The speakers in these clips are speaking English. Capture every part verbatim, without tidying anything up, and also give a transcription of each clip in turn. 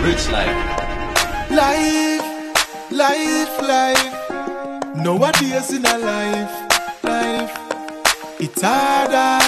Rich life. Life, life, life. Nowadays in a life, life. It's harder.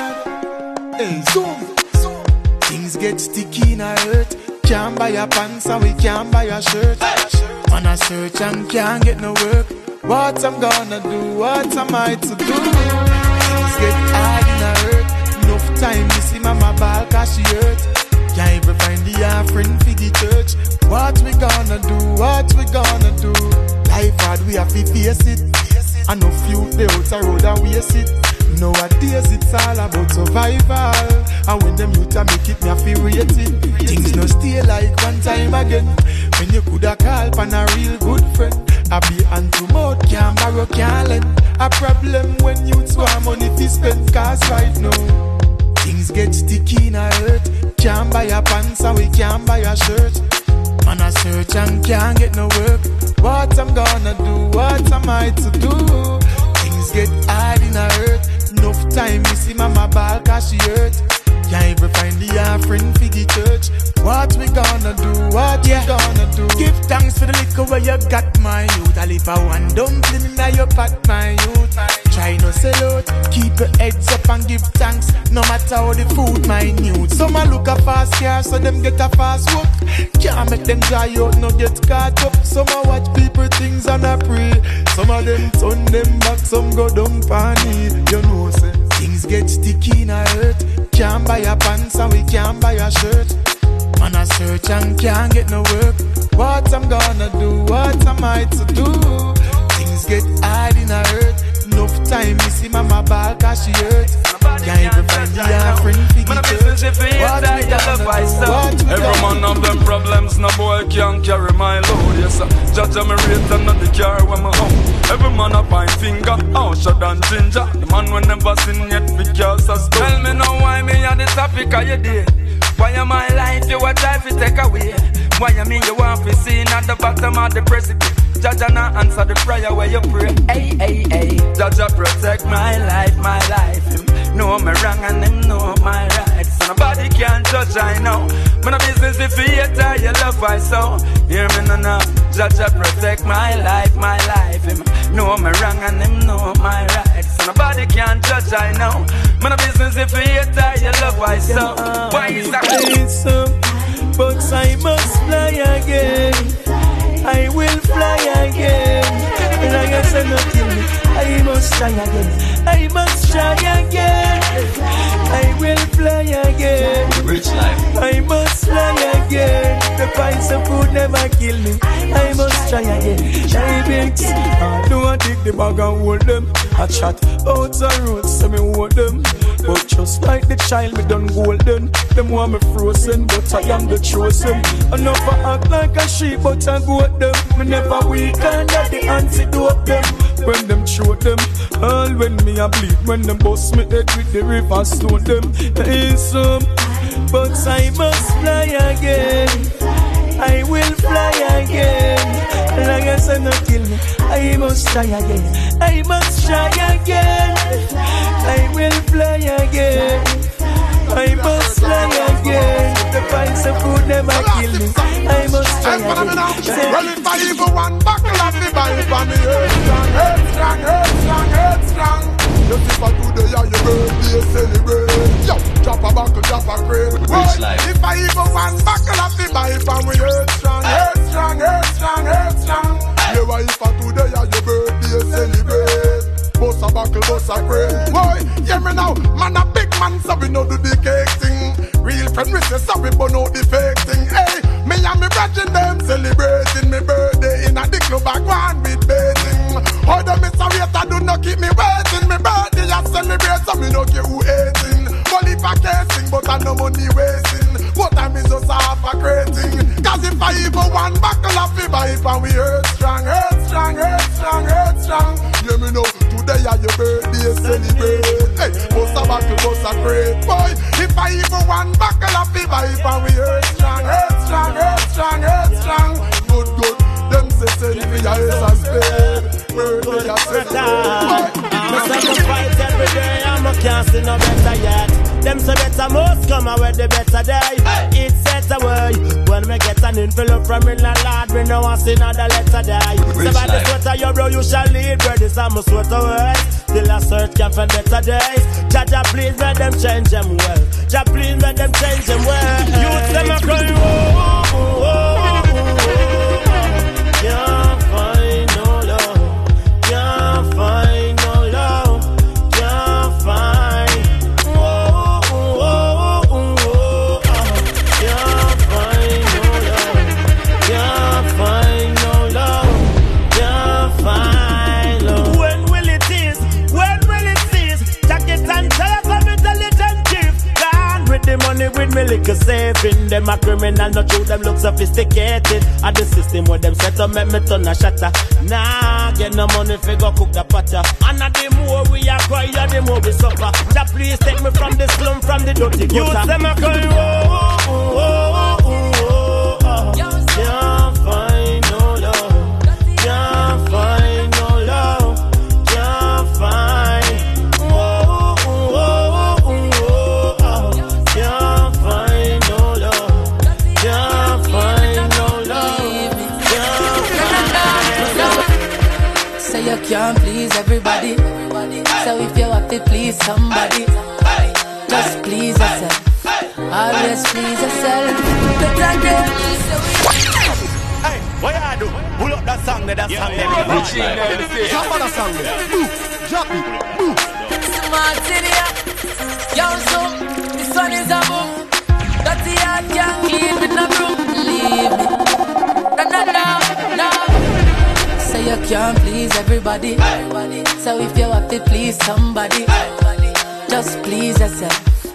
Hey, zoom, zoom. Things get sticky in a hurt. Can't buy a pants and we can't buy a shirt. Man a search and can't get no work. What I'm gonna do, what am I to do? Things get hard in a hurt. Enough time to see mama ball cause she hurt. Can't even find the offering for the church. What we gonna do, what we gonna do? Life hard, we have to face it. And no few they out a road and waste it. Nowadays it's all about survival. And when them youth a make it, me a feel rated. Things no stay like one time again. When you coulda call pan a real good friend. I be hand to mouth, can't borrow, can't lend. A problem when youths want money to spend. Cause right now things get sticky in a hurt. Can't buy a pants and we can't buy a shirt. Man a search and can't get no work. What I'm gonna do, what am I to do? Things get hard in a hurt. Enough time you see mama ball cause she hurt. Can't even find the offering for the church. What we gonna do, what yeah. we gonna do? Give thanks for the liquor where you got my youth. I leave a one dumpling in your pot, my youth. Try no sell out, keep your heads up and give thanks. No matter how the food minute. Some a look a fast car so them get a fast walk. Can't make them dry out, no get caught up. Some a watch people things and a pray. Some of them turn them back, some go down funny. You know say things get sticky in a hurt. Can't buy a pants and we can't buy a shirt. Man a search and can't get no work. What I'm gonna do, what am I to do? Things get hard in a hurt. Enough time you see mama ball cause she hurt. Can't even find the offering for the church. What we gonna do? Every man have them problems, no boy can't carry my load. Yes sir, judge me rate and not the car when me home. Every man a point finger, harsher than ginger. The man we never seen yet fi cast a stone. Tell me now why me a the topic of your day. Why am my life you a try fi take away? Why you mean you want fi see at the bottom of the precipice? Jaja na answer the prayer where you pray. Hey, hey, hey. Jaja protect my life, my life. Him know me wrong and him know my rights. So nobody can judge, I know. Man a business if you hate her, you love I so. Hear me no no. Jaja protect my life, my life. Him know me wrong and him know my rights. So nobody can judge, I know. Man a business if you hate her, you love I so. Why is that? But I must fly again. I will fly again. And I guess I'm not kill me. I must try again. I must try again. I will fly again. Rich life. I must fly again. The price of food never kill me. I must try again. Try big. I don't want to take the bag and hold them. I chat out the road, so me hold them. But just like the child, me done golden. Them want me frozen, but I am the chosen. I never act like a sheep, but I goat them. Me never weak under the antidote them. When them choke them, all when me a bleed. When them bust me head with the river stone them. There is some, but I must fly again. I will fly again. And I guess I'm not kill me. I must try again. I must try again. I will fly again. I must fly again. The price of food never kill me. I must try again. Well, if I even one buckle of the Bible for me, head strong, head strong, head strong, head strong. Just if I do the year your birthday celebrate. Yo, drop a buckle, drop a crate. If I even one buckle of the Bible for me, head strong, head strong, head strong, head strong. Yeah, why if I do the year your birthday celebrate? Bust a buckle, bust a crate. Boy, hear me now, man a big man, so we no do the cake thing. Real friend, we say sorry, but no the fake thing. Hey, me and me brethren them celebrating me birthday in a the club I go on with bathing. How the miss a wait, I do not keep me waiting. Me birthday I celebrate, so me no care who hating. Well if I casing, but I no money wasting. What time is just half a crating. Cause if I even one buckle of the Bible and we hurt strong, hurt strong, hurt strong, hurt strong. Yeah me know, today are your birthday celebrate. Hey, bust a buckle, bust a crate. Boy, if I even one buckle of the Bible and we hurt strong, hurt strong, hurt strong, hurt strong. Good, good. Them say send me a ace and spade. Birthday a celebrate. I sacrifice every day, I'm a casting no better yet. Them say better most come out with the better day. It's set away when me get a listening, fill up from in the Lord. We no want see another letter die. So by the sweater, your bro, you shall lead. Where this I'm a sweater words. Still a search can find better days. Jaja, please let them change them well. Jaja, please let them change them well. Youth them a crying, oh, oh, oh, oh, oh. Can't find no love. Can't find no love. Can't find. Oh, oh, oh, oh, oh. Can't find no love. Can't find no love. Can't find love. When will it is? When will it cease? Jacket and tell us I'm intelligent chief. Gone with the money with me liquor saving. Them a criminal, not true, them look sophisticated. At the system where them set up, make me turn a shatter. Nah, get no money for go cook the potter. And at the more we acquire, the more we suffer. Jah please take me from the slum, from the dirty gutter. Youth them a cry, oh, oh, oh, oh, oh, oh. Can't find no love. Can't find no love. Can't find. Oh, oh, oh, oh, oh, oh. Can't find no love. Can't find no love. Can't find. Say you can't please everybody. So if you have to please somebody, just please yourself. Always please yourself. Better than Hey, what you do? Pull up that song there, that song there. Drop on that song there. Move, drop it, move. smart in here. Yo, so this one is a boom. Dirty heart can't clean with no broom. Leave me. No, no, no, no. Say you can't please everybody. So if you have to please somebody, just please yourself.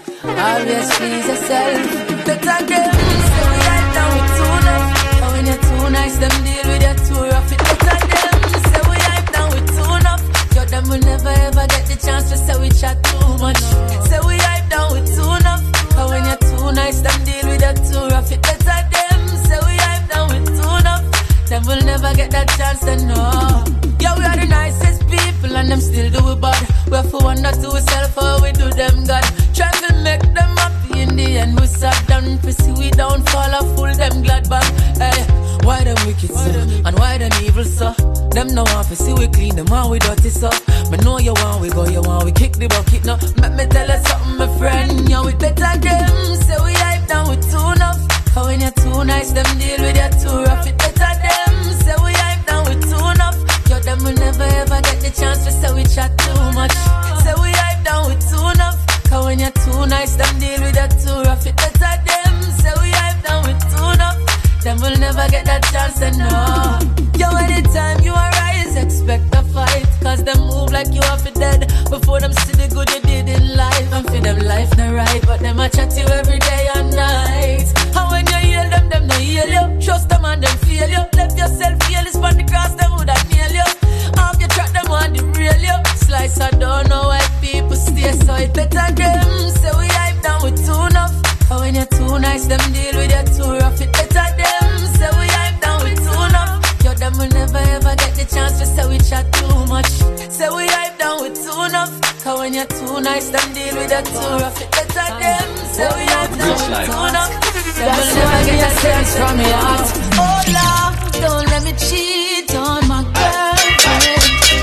Always please yourself. Better get so we right down with too enough. And when you're too nice, them deal with you too rough. It better them say we right down with too enough. Yo, them will never ever get the chance to say we chat too much. Say we right down with too enough. And when you're too nice, them deal with you too rough. It better them say we right down with too enough. Them will never get that chance to know. Yo, we are the nicest people and them still do it bad. We have to wonder to ourselves how we do them God. Try to make them happy in the end. We sat down to see we downfall or fool them glad back. Hey, why them wicked so? And why them evil so? Them no want to see we clean, them want we dirty so. But know you want we go, you want we kick the bucket now. Let me tell you something, my friend. Yo, we better them. Say we hype down with too enough. Cause when you're too nice, them deal with you too rough. It better them. Say we hype down with too enough. Yo, them will never ever get the chance to say we chat too much. Say we hype down with too enough. Cause when you're too nice, them deal with you too rough. It better them. Say we hype down with too enough. Them will never get that chance to know. Yo, anytime you arise, expect a fight. Cause them move like you are for dead. Before them see the good you did in life. And for them life not right. But them a chat you every day and night. And when you heal them, them no heal you. Trust them and them feel you. Left yourself feel this on the cross, them would have nail you. Off you track them on the real you. Slice I don't know why people stay so it better them. Say we hype down with too enough. And when you're too nice, them deal with you too rough. It better them. Say we hype down with too enough. Yo, them will never ever get the chance to say we chat too much. Say we hype down with too enough. Cause when you're too nice, them deal with you too rough. It better them. Say we hype down with too enough. Them will never get a chance from me heart. Oh Lord, don't let me cheat on my girlfriend.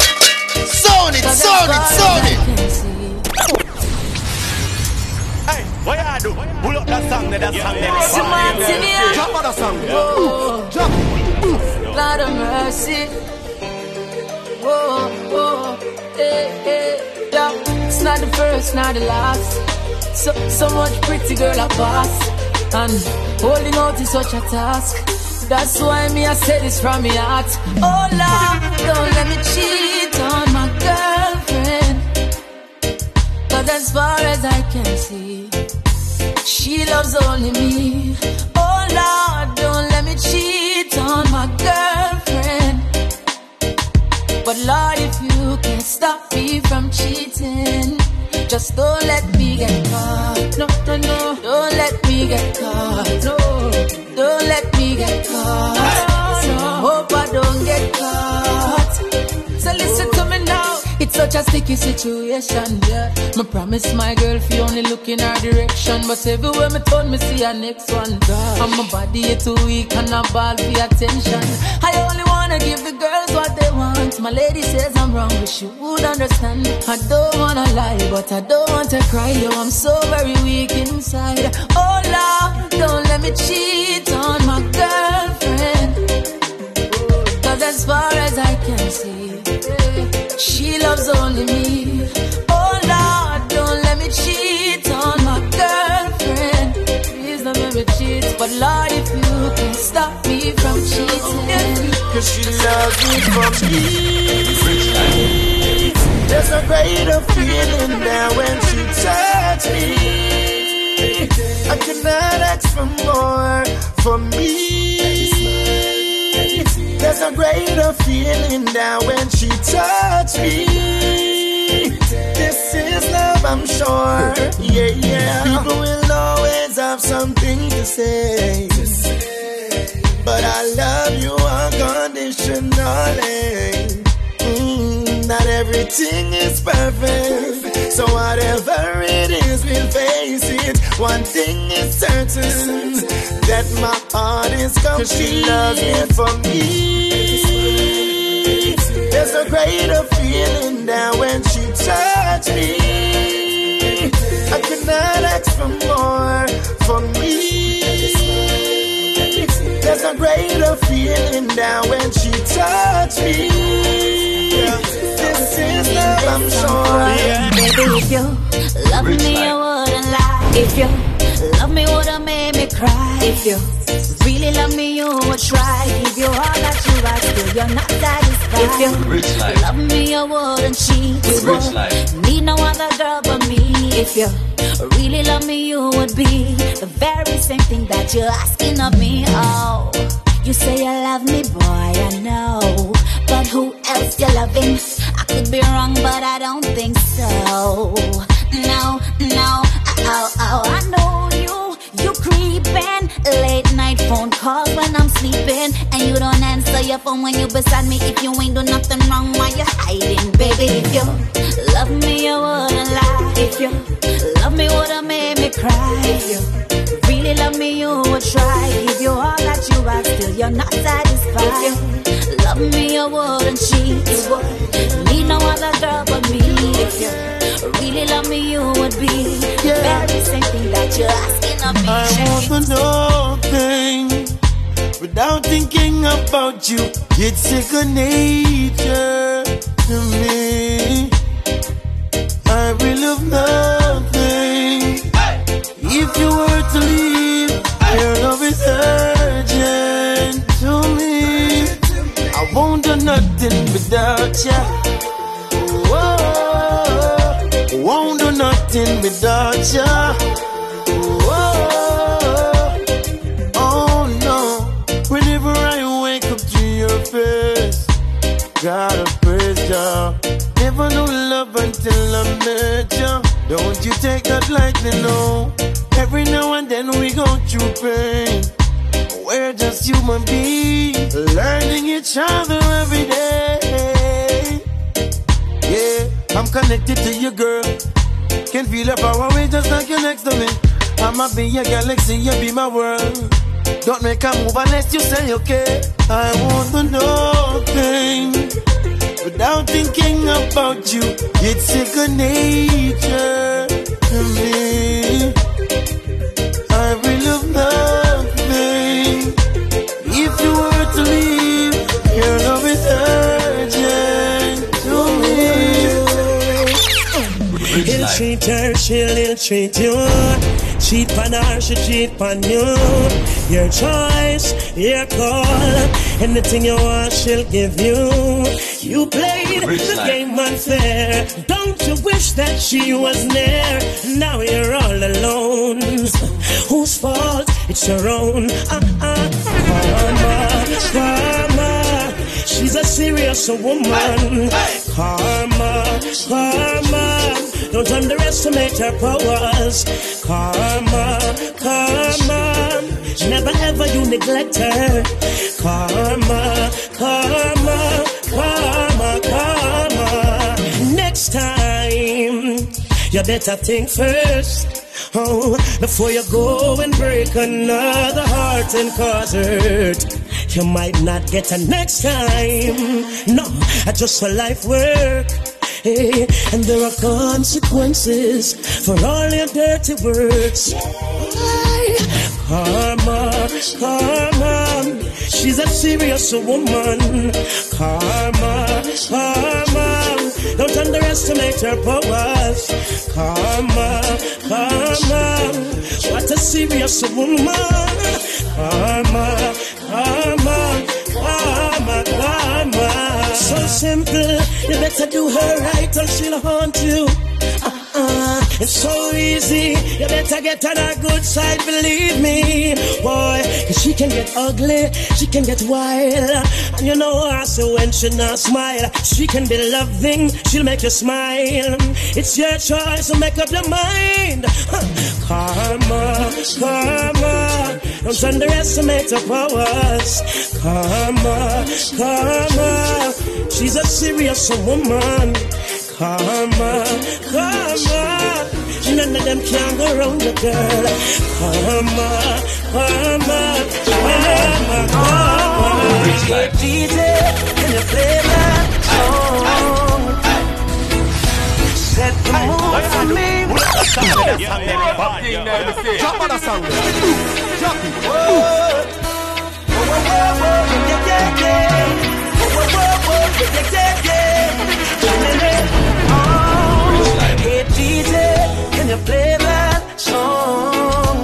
Sound it, sound it, sound it. Hey, what you do? Pull up that song there, that song there. Drop on that song there. Oh, Drop. Lord of mercy. Whoa, whoa, hey, hey, yeah. It's not the first, not the last. So, so much pretty girl I pass. And holding out is such a task. That's why me I say this from my heart. Oh Lord, don't let me cheat on my girlfriend. Cause as far as I can see, she loves only me. Oh Lord, don't let me cheat on my girlfriend. But Lord, if you can stop me from cheating, just don't let me get caught. No, no, no. Don't let me get caught. No. Don't let me get caught. So I hope I don't get caught. So listen to me now. It Such a sticky situation, yeah. Me promise my girl fi only look in her direction, but everywhere me turn, me see her next one. God. And my body is too weak and I ball for attention. I only wanna give the girls what they want. My lady says I'm wrong, but she would understand. I don't wanna lie, but I don't want to cry. Yo, I'm so very weak inside. Oh Lord, don't let me cheat on my girlfriend. Cause as far as I can see, she loves only me. Oh Lord, don't let me cheat on my girlfriend. Please don't let me cheat. But Lord, if you can stop me from cheating, cause she loves me from me. There's a greater feeling there when she touches me. I cannot ask for more for me. There's a greater feeling there when she touches me. This is love, I'm sure. Yeah, yeah. People will always have something to say, but I love you unconditionally. Mm, not everything is perfect, so whatever it is, we'll face it. One thing is certain, that my heart is complete. Cause she loves me for me. There's a greater feeling there when she touches me. I could not ask for more for me. There's a greater feeling there when she touches me. This is love, I'm sure. Yeah. Baby, if you love me, I wouldn't lie. If you love me, would've made me cry. If you really love me, you would try. Give you all that you ask, still you're not satisfied. If you love me, you wouldn't cheat. You would need no other girl but me. If you really love me, you would be the very same thing that you're asking of me. Oh, you say you love me, boy, I know, but who else you loving? I could be wrong, but I don't think so. No, no, oh, oh, I know you. You creeping, late night phone calls when I'm sleeping, and you don't answer your phone when you beside me. If you ain't do nothing wrong, why you hiding, baby? If you love me, you wouldn't lie. If you love me, would've made me cry. If you really love me, you would try. Give you all that you ask, still you're not satisfied. If you love me, you wouldn't cheat. You would need no other girl but me. If you really love me, you would be the very same thing that you're asking of me. I want to know things without thinking about you. It's second nature to me. I will love nothing if you were to leave. Your love is urgent to me. I won't do nothing without you. Whoa. Won't do nothing without you. Whoa. Oh no. Whenever I wake up to your face, gotta praise you. Never knew love until I met you. Don't you take that lightly, no. Every now and then we go through pain. We're just human beings, learning each other every day. Yeah, I'm connected to you, girl. Can feel the power way just like you're next to me. I'ma be your galaxy, you be my world. Don't make a move unless you say okay. I want to know things without thinking about you. It's second nature to me. I will love nothing if you were to leave. Your love is urgent to me. He'll treat her, she'll he'll treat you. Cheat on her, she cheat on you. Your choice, your call. Anything you want, she'll give you. You played Rich the life. Game unfair. Don't you wish that she was there? Now you're all alone. Whose fault? It's your own. Uh-uh. Karma, karma. She's a serious woman. Karma, karma. Don't underestimate her powers. Karma, karma. Never ever you neglect her. Karma, karma, karma, karma. you better think first. Oh, before you go and break another heart and cause hurt. You might not get a next time. No, just for life work. Hey, and there are consequences for all your dirty words. Karma, karma, she's a serious woman. Karma, karma, don't underestimate her powers. Karma, karma, what a serious woman. Karma, karma, karma, karma. So simple, you better do her right or she'll haunt you. Uh-uh. It's so easy, you better get on her good side, believe me, boy. Cause she can get ugly, she can get wild. And you know her, so when she not smile, she can be loving, she'll make you smile. It's your choice, so make up your mind. Huh. Karma, karma, don't underestimate her powers. Karma, karma, she's a serious woman. Karma, karma, none of them can go wrong the girl. Karma, karma, karma, karma. Hey D J, can you play that song? Set the mood for me. Drop on the song. Drop it. Whoa, whoa, whoa, whoa, yeah, yeah, yeah. Whoa, whoa, whoa, yeah, yeah, yeah. Hey D J, can you play that song?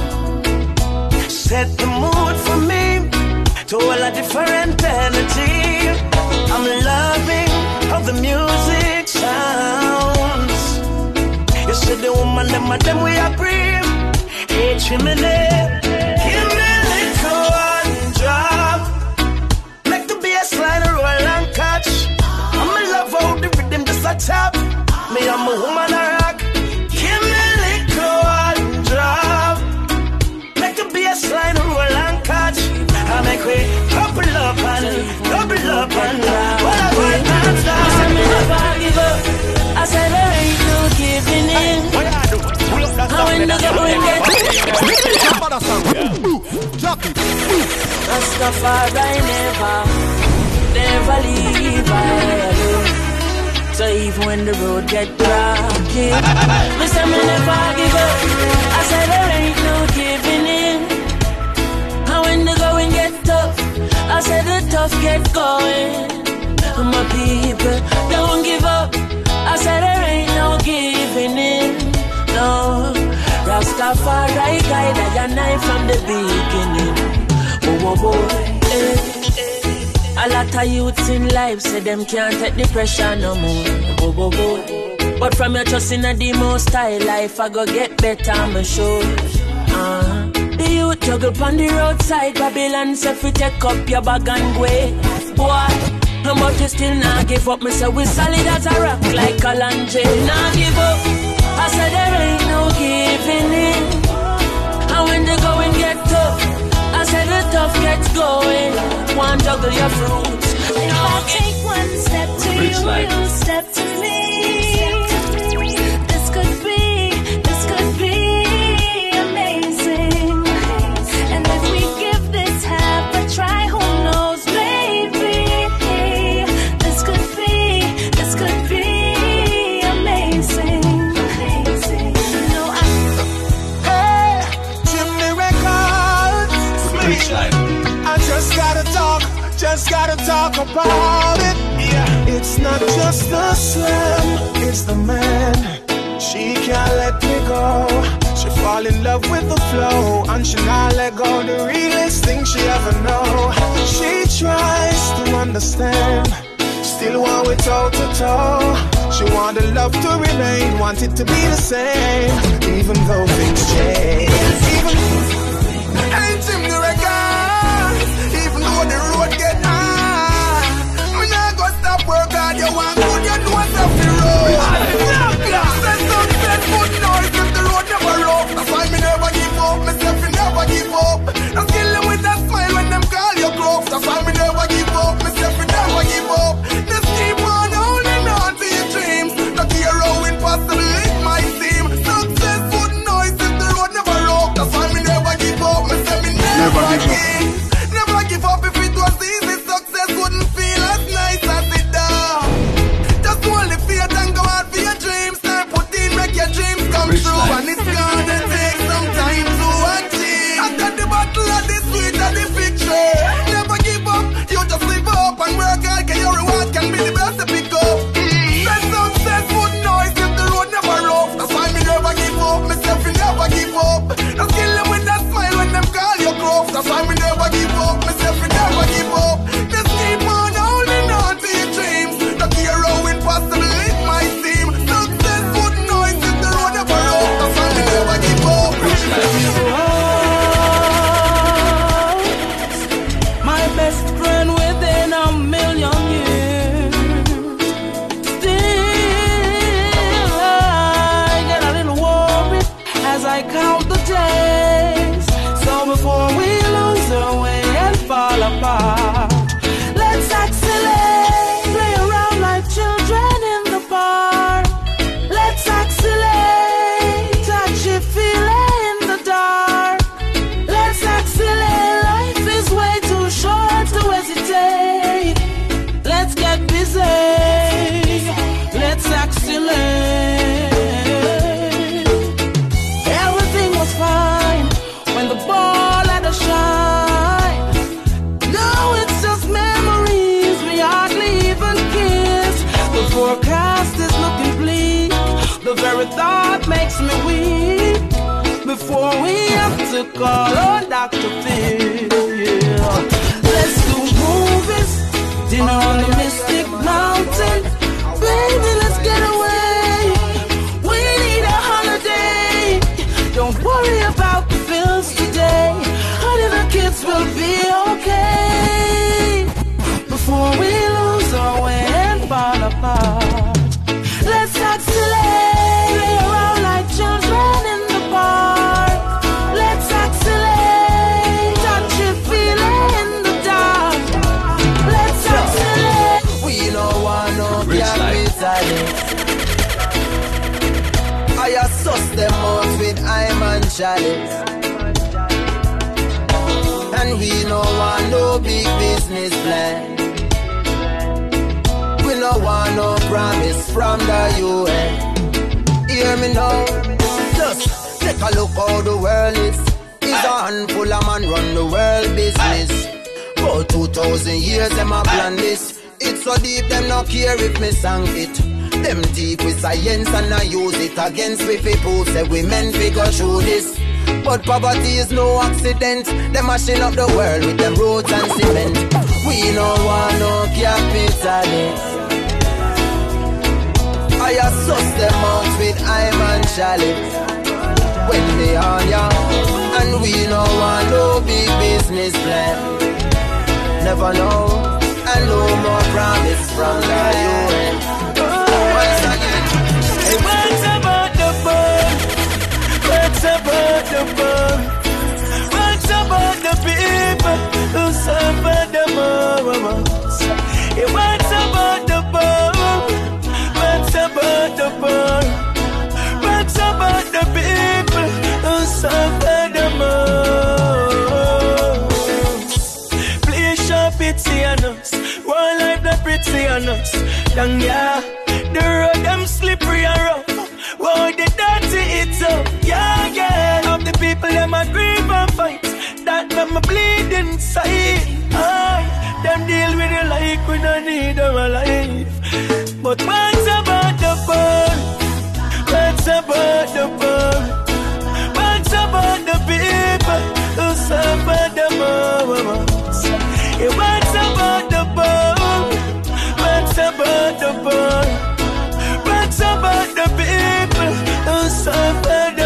Set the mood for me to all a different energy. I'm loving how the music sounds. You said the woman, them and them we agree. Hey Chimney, give me a little one drop. Make the bass line roll and catch. I'm in love how the rhythm just a tap. Me I'm a woman a rock. Give me a little one drop. Make the bass line roll and catch. I make we couple up and double up and what I want and stop. I said me never give up. I said there ain't no giving in. How in the going get Drop on the song. Drop it. Rastafari never, never leave I alone. So even when the road get rocky, me say me never give up. I said there ain't no giving in. And when the going get tough, I said the tough get going. And my people don't give up. I said there ain't no giving in. No, Rastafari guide I and I from the beginning. Oh, oh, oh, eh. A lot of youths in life say them can't take the pressure no more. Go, go, go. But from your trust in the most high life, I go get better, I'm sure. Uh-huh. The youth juggle on the roadside, Babylon say fi take up your bag and go. Boy, but you still not give up. Me say we solid as a rock like Kalanje. Not give up. I said there ain't no giving in. And when the going get tough, I said the tough gets going. One juggle your fruits. If I take one step to you, you step to me. This could be, this could be amazing. And if we give this half a try, who knows, baby? This could be, this could be amazing. No, I. Hey, Chimney Records. I just gotta talk, just gotta talk about it. Yeah. It's not just the slam, it's the man. She can't let me go. She fall in love with the flow, and she not let go. The realest thing she ever know. She tries to understand, still want it toe to toe. She want the love to remain, want it to be the same, even though things change. Even ain't him the record, even though the road get high. Me not go stop work hard, you want good, you know what's up the road. Send some set foot noise if the road never rough. That's why me never give up, myself me never give up. Now kill them with that smile when them call you gruff. That's why me never give up, myself me never give up. Just keep on holding on to your dreams. Not care how impossible it might again. Never give up if it was easy. Success wouldn't feel as nice as it does. Just only faith and go out for your dreams. Time put in, make your dreams come true. And it's gonna take some time to achieve. After the battle of the sweet and the victory. Never give up, you just live up and work hard. Get your reward, can be the best to pick up. Then success would noise if the road never rough. That's why me never give up, myself me never give up. Just kill them with that smile when them call you gruff. That's why me never give up, myself me never give up. Just keep on holding on to your dreams. Not care how impossible it might seem. Success would noise if the road never rough. That's why me never give up. My best friend within a million years. Still I get a little worried as I count the days. So before we lose our way and fall apart, let's accelerate, play around like children in the park. Let's accelerate, touch it, feel it in the dark. Let's accelerate, life is way too short to hesitate. Let's get busy, let's accelerate. Everything was fine when the ball had a shine. Now it's just memories, we hardly even kiss. The forecast is looking bleak, the very thought makes me weak. Before we have to call on Doctor Phil, yeah. Let's do movies, dinner on the Mystic Mountain. Baby, let's get away, we need a holiday. Don't worry about the bills today, honey, the kids will be okay. Before we lose our way and fall apart, let's accelerate, play around like children in the park. Let's accelerate, touch it, feel it in the dark. Let's accelerate. We don't want no capitalist. I assess them out with I'm and chalice. And we don't want no big business plan. We don't want no promise from the U N. Hear me now. Just take a look how the world is. It's a handful of man run the world business. For two thousand years them a plan this. It's so deep them not care if me sang it. Them deep with science and I use it against me people. Say we men figure through this. But poverty is no accident. Them mashing up the world with them roads and cement. We no want no capitalist. I assess them out with I'm and chalice. When they are young, and we no want no big business plan. Never know, and no more promise from the U N. Once again, hey, what's about the bird? What's about the bird? What's about the people who suffer the most? Hey, what's about the bird? What's about the bird? What's about the people who suffer the most? Please show pity on us. One life not pretty on us. Down yeah, the road them slippery and rough. Wow, the dirty it's up. Yeah, yeah. Of the people them a grieve and fight. That them a bleed inside. Aye, them deal with it like we don't need them alive. But what's about the bird? What's about the bird? What's about the people who suffer the most? Hey, what's about the bird? What's about the bird? What's about the people who suffer the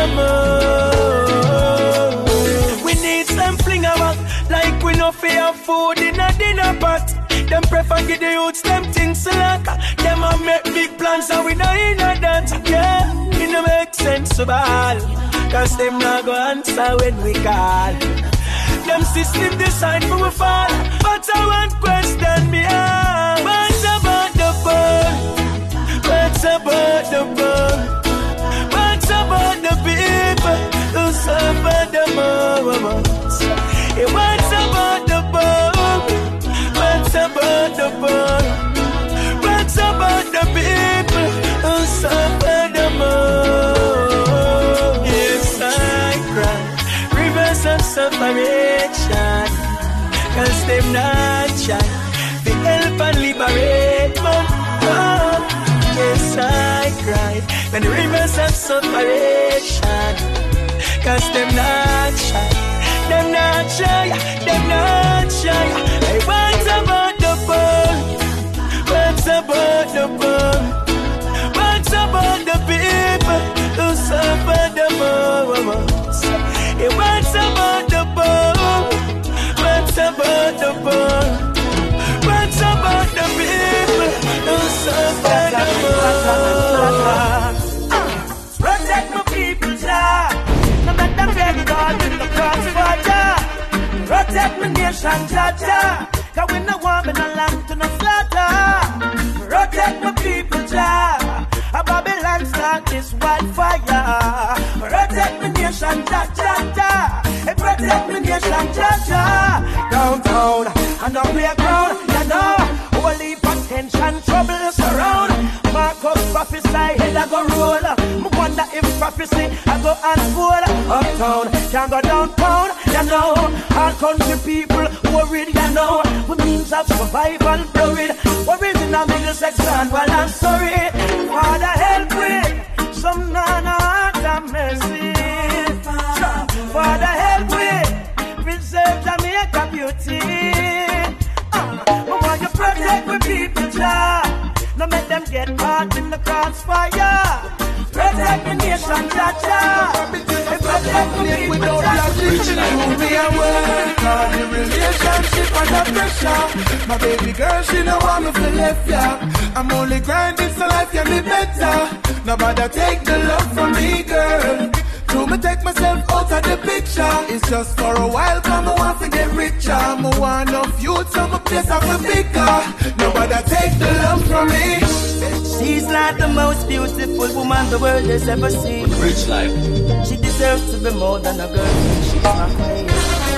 most? We need some fling about like we no fear food in a dinner pot. Them prefer give the youths them things like them a make big plans and we not in a dance. Yeah, it no make sense to ball, cause them not go answer when we call. Them system designed for we fall, but I want question me ah. What's about the bird? What's about the bird? What's about the people who suffer the most? Hey, what's separation. Cause them not try to help and liberate man. Oh, yes I cried when the rivers of separation. Cause them not shy, them not shy, them not shy. Hey, what's about the poor? What's about the poor? What's about the people who suffer the most? Hey, what's about the poor? What's about the poor? What's about the people who suffer the most? Protect my people, Jah. No matter where you go, in the crossfire. Protect my nation, Jah Jah. Cause we no want me no land to no slaughter. Protect my people, Jah. A Babylon start this wildfire. Protect my nation, Jah Jah Jah. Hey, protect my nation, Jah Jah. Downtown and on playground, you know. Holy potential trouble surround. Marcus prophesy, head I go roll. I wonder if prophecy I go unfold. Uptown, can't go downtown, you know. Our country people worried, you know. With means of survival blurred. Worried in a middle section, well I'm sorry. Father help me, some nana have mercy. Father help me, preserve Jamaica beauty. I want you protect the people, Jah. No make them get caught in the crossfire. Protect the nation, Jah Jah. Protect the people, Jah Jah. Me a work on the relationship under pressure. My baby girl, she know want me to left ya. I'm only grinding so life can be better. Nobody take the love from me, girl. To me take myself out of the picture. It's just for a while, come I want to get richer. I'm a one of youth, so my place I'm a bigger. Nobody take the love from me. She's like the most beautiful woman the world has ever seen. Rich life. She deserves to be more than a girl. She's my queen.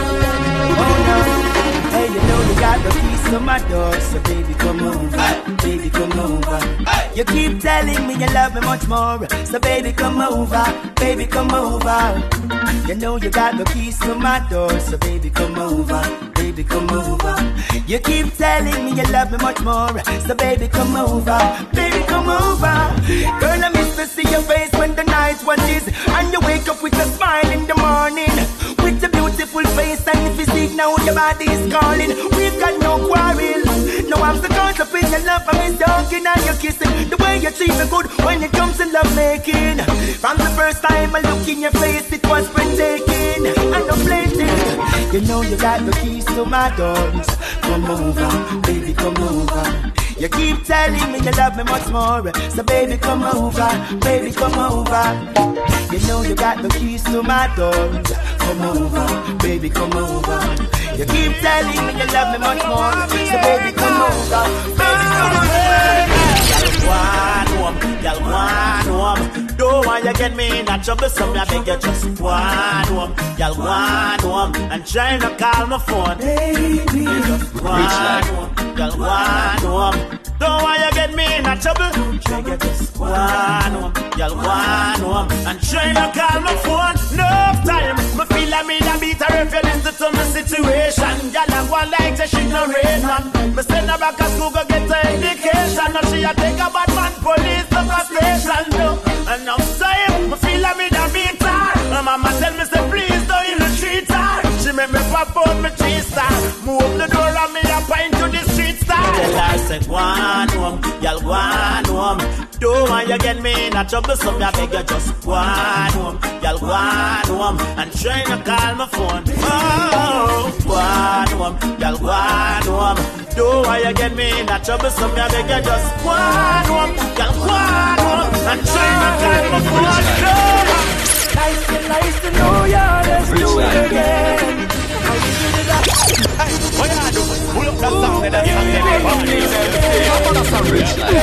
Oh no. Hey, you know you got the keys to my door, so baby come over, hey. Baby come over. Hey. You keep telling me you love me much more, so baby come over, baby come over. You know you got the keys to my door, so baby come over, baby come over. You keep telling me you love me much more, so baby come over, baby come over. Girl, I miss to see your face when the night watches, and you wake up with a smile in the morning, with a beautiful face and physique. Now your body is calling. We've got no quarrel. No obstacles up in your love. I miss talking and your kissing. The way you treat me good when it comes to love making. From the first time I look in your face, it was breathtaking and I'm blatant. You know you got the keys to my doors. Come over, baby, come over. You keep telling me you love me much more, so baby come over, baby come over. You know you got the keys to my doors. Come over, baby come over. You keep telling me you love me much more, so baby come over, baby come over. Y'all want home, y'all want home. Don't want you get me in a trouble, so I beg you just want home. Y'all want home, and trying to call my phone. Baby, just want home, y'all want home. Don't want you get me in a trouble, try you just want home. Y'all want home, and trying to call my phone. No time, me feel like me a beat her if you listen to my situation. Y'all have one like say she no rain man. Me send her back to school go get her education. Now she a take a bad man police to the station. No, and now time, me feel like me a beat her. My mama tell me say please don't you treat her. She make me pop out me three star. Move the door and me a pint to the street star. Tell her say go on home, y'all go on home. Don't want you get me in a trouble, so I beg you just go on home. Y'all go on home, and trying to call my phone. Oh, go on home, y'all go on home. Don't want you get me in a trouble, so I beg you just go on home. Y'all go on home, and trying to call my phone. No. Nice to, nice to know ya, let's do it again. Hey, what you do? Pull up that song and that's something. Rich life.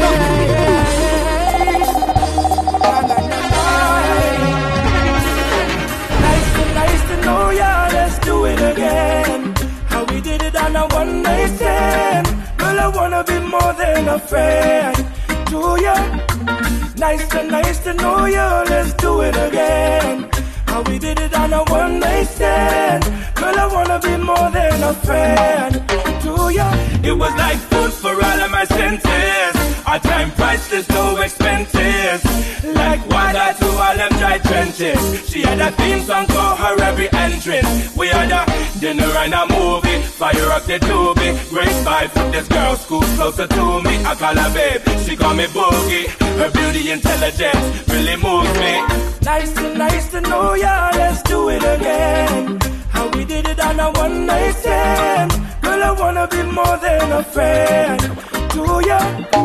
Nice to, nice to know ya, let's do it again. How we did it on a one night stand. Girl, I wanna be more than a friend to ya. Nice to, nice to know ya, let's do it again. how we did it on a one night stand. Girl, I wanna be more than a friend to you. It was like food for all of my senses. Our time priceless, no expenses. Like water to all them dry trenches. She had a theme song for her every entrance. We had a dinner and a movie. Fire up the doobie. Great vibe from this girl, school closer to me. I call her babe, she call me Boogie. Her beauty, intelligence really moves me. Nice to, nice to know ya, let's do it again. How we did it on a one night stand. Girl, I wanna be more than a friend to ya.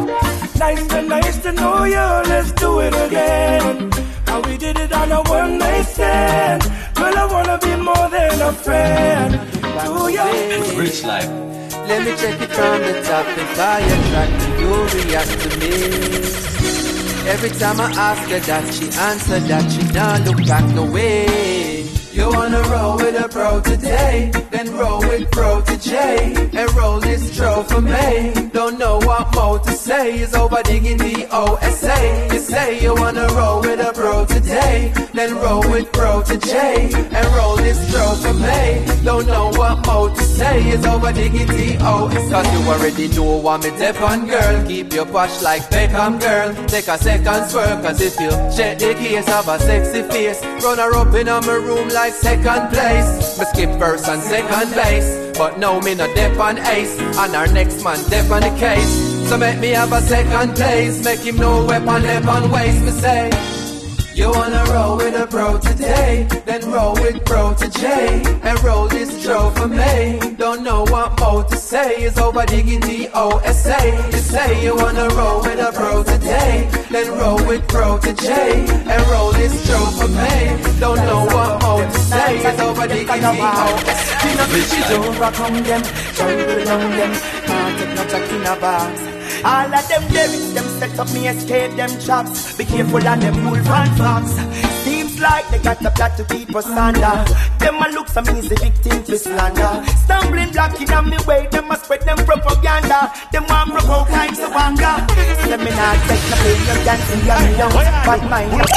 Nice to, nice to know ya, let's do it again. How we did it on a one night stand. Girl, I wanna be more than a friend to ya. Rich life. Let me check it from the top. If I attract you, you react to me. Every time I ask her that, she answered that she not look back no way. You wanna roll with a bro today, then roll with bro to J, and roll this tro for me. Don't know what more to say, is over digging the O S A. You say you wanna roll with a bro today, then roll with bro to J, and roll this tro for me. Don't know what more to say, is over digging the O S A. Cause you already know what me def on, girl. Keep your posh like Beckham, girl. Take a second swerve, cause if you check the case of a sexy face, run her up in my room like second place. Me skip first and second base, but now me no dep on ace, and our next man dep on the case. So make me have a second place, make him know weapon left on waste. Me say, you wanna roll with a bro today, then roll with bro to J, and roll this tro for me. Don't know what more to say, is over digging the O S A. You say you wanna roll with a bro today, then roll with bro to J, and roll this tro for me. Don't know what more to say, is over digging the O S A. She's overcome them, jungle down them, can't take no jack in a box. All of them lyrics, them set up me escape them traps. Be careful of them wolf and fox. Seems like they got a plot to keep us under. Them a look some easy victim to slander. Stumbling block in on me way, them a spread them propaganda. Them want provoke kinds of anger. Let me not take the pain, you can't see me down. But mine, you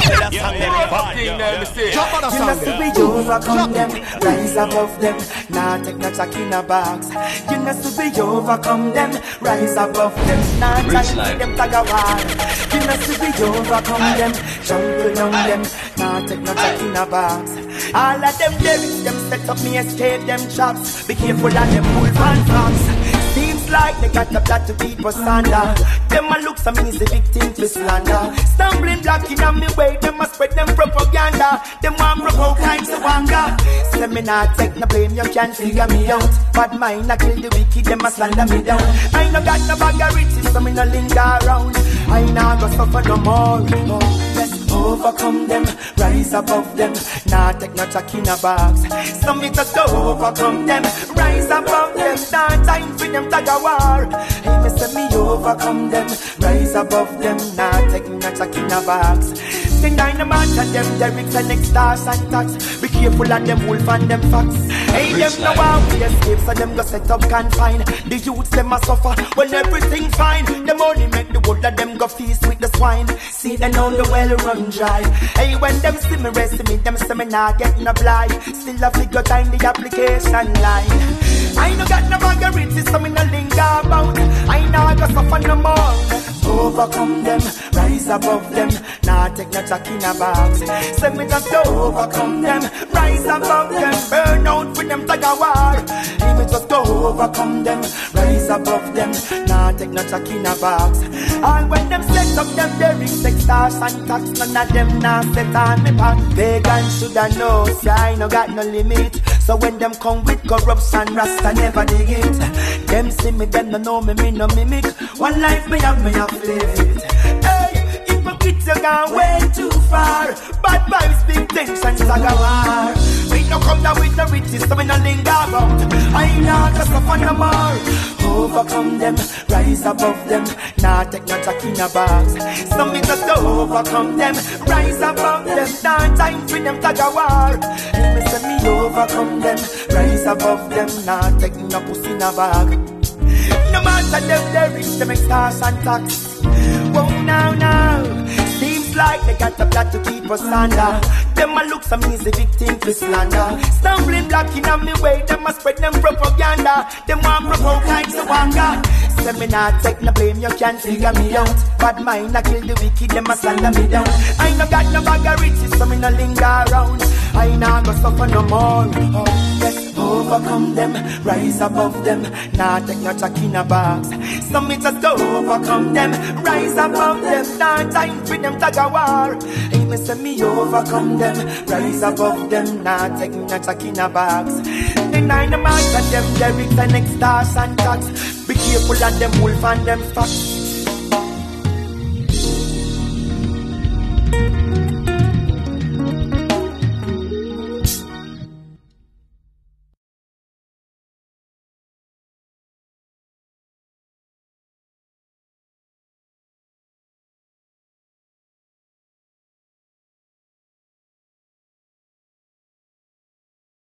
must be overcome them, rise above them. Nah, take no jack in a box. You must be overcome them, rise above them. Nah, take them tag a war. You must be overcome them, jungle down them. Nah, take no jack in a box. All of them lyrics, them set up me escape them traps. Be careful of them wolf and fox. Seems like they got a plot to keep us under. Them a look some easy victim to slander. Stumbling block in on me way, them a spread them propaganda. Them want provoke kinds of anger. So let me not take no blame, you can't figure me out. Bad mind I kill the wicked, them a slander me down. I no got no bag of riches, so me no linger around. I nah go suffer no more. No. Let's overcome them, rise above them. Nah take no jack in a box. So me just go overcome them, rise above them. Nah time for them tag a war. Hey, me say me overcome them, rise above them. Nah take no jack in a box. Sing dynamite and them lyrics and next stars and tax. Be careful of them wolf and them fox. Hey, them know how we escape, so them go set up confine. The youths them a suffer when everything fine. Them only make the wood of them go feast with the swine. See them on the well run dry. Hey, when them see me rest me, them say me nah get no blind. Still a figure time the application line. I no got no bag of riches, so me no linger about. I know I go suffer no more. Overcome them, rise above them. Nah take no jack in a box. Say me just go overcome them, rise above them. Burn out with them tag a war. Hey, me just go overcome them, rise above them. Nah take no jack in a box. All when them set up them lyrics, sex stars and tax. None of them nah set on me back. Vegan shoulda know, say I no got no limit. So when them come with corruption, Rasta never dig it. Them see me, them no know me, me no mimic. One life me have, me have to live it. Hey, hypocrites, you gone way too far. Bad vibes, big tension, saga war. We no come down with the riches, so we no linger about. I not just suffer no more. Overcome them, rise above them. Nah take no jack in a box. So me just go overcome them, rise above them. Nah time for them tag a war. Me say me overcome them, rise above them. Nah take no pussy in a bag. No matter them lyrics, them stars and tax. Whoa now now. Seems like they got a plot to keep us under. Them a look some easy victim to slander. Stumbling block in on me way, them a spread them propaganda. Them want provoke kinds of anger. Say me not take no blame, you can't figure me out. Bad mind I kill the wicked, them a slander me down. I no got no bag of riches, so me no linger around. I nah go suffer no more. Oh, yes, overcome them, rise above them. Nah take no jack in a box. So me just go overcome them, rise above them. Nah time for them tag a war. Hey, me say me overcome them, rise above them. Nah take no jack in a box. Deny the mark of them, lyrics and extortion tax. Be careful of them wolf and them fox.